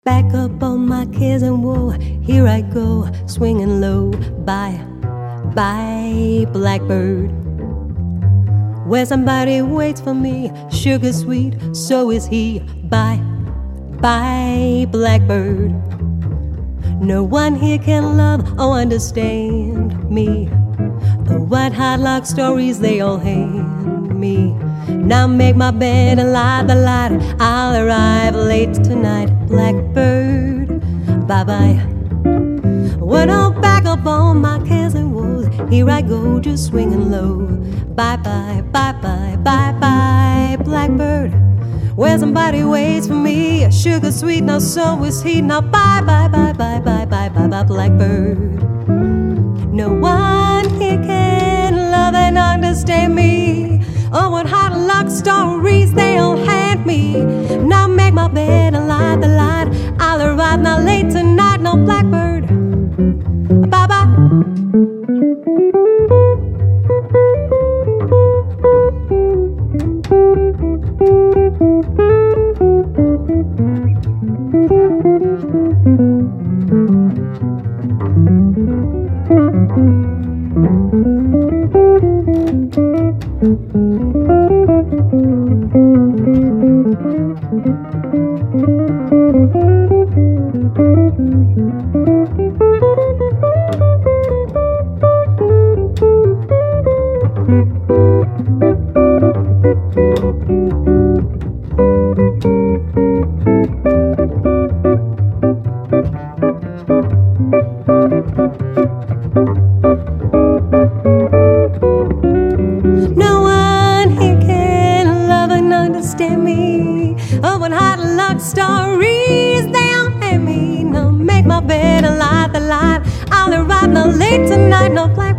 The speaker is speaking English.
Back up on my cares and woe, here I go, swinging low. Bye, bye, blackbird. Where somebody waits for me, sugar sweet, so is he. Bye, bye, blackbird. No one here can love or understand me. The white hot log stories they all hand me. Now make my bed and light the light. I'll arrive late tonight, blackbird. Bye-bye. When I'm back up on my cares and woes, here I go, just swinging low. Bye-bye, bye-bye, bye-bye, blackbird. Where somebody waits for me, sugar sweet, now so is he. Now bye-bye, bye-bye, bye-bye, bye-bye, blackbird. No one here can love and understand me. Oh, what hot luck stories they'll hand me. Now make my bed and light the light. I'll arrive not late tonight, no blackbird. Bye-bye. Me. Oh, what hot luck stories they'll hand me. No, make my bed and light the light. I'll arrive no late tonight, no plan.